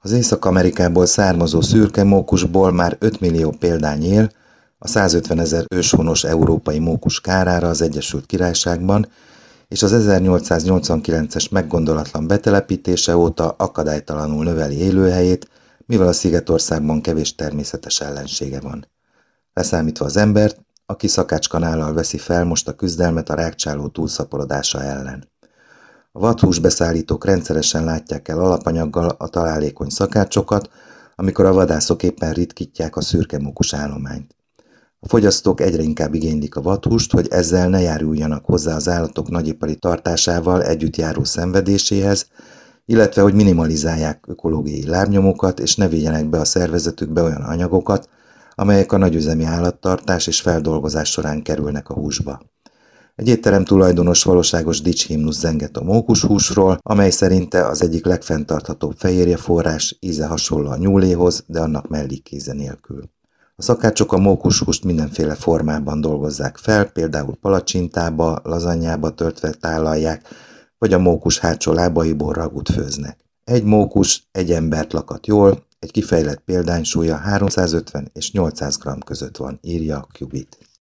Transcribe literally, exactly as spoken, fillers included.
Az Észak-Amerikából származó szürke mókusból már öt millió példány él, a százötvenezer őshonos európai mókus kárára az Egyesült Királyságban, és az ezernyolcszáznyolcvankilences meggondolatlan betelepítése óta akadálytalanul növeli élőhelyét, mivel a Szigetországban kevés természetes ellensége van. Leszámítva az embert, aki szakácskanállal veszi fel most a küzdelmet a rágcsáló túlszaporodása ellen. A vadhúsbeszállítók rendszeresen látják el alapanyaggal a találékony szakácsokat, amikor a vadászok éppen ritkítják a szürke mókus állományt. A fogyasztók egyre inkább igénylik a vadhúst, hogy ezzel ne járuljanak hozzá az állatok nagyipari tartásával együtt járó szenvedéséhez, illetve hogy minimalizálják ökológiai lábnyomukat és ne vigyenek be a szervezetükbe olyan anyagokat, amelyek a nagyüzemi állattartás és feldolgozás során kerülnek a húsba. Egy étterem tulajdonos valóságos dicshimnusz zenget a mókushúsról, amely szerinte az egyik legfenntarthatóbb fehérjeforrás, íze hasonló a nyúléhoz, de annak mellékíze nélkül. A szakácsok a mókushúst mindenféle formában dolgozzák fel, például palacsintába, lazanyába töltve tálalják, vagy a mókus hátsó lábaiból ragút főznek. Egy mókus egy embert lakat jól, egy kifejlett példány súlya háromszázötven és nyolcszáz gramm között van, írja a Qubit.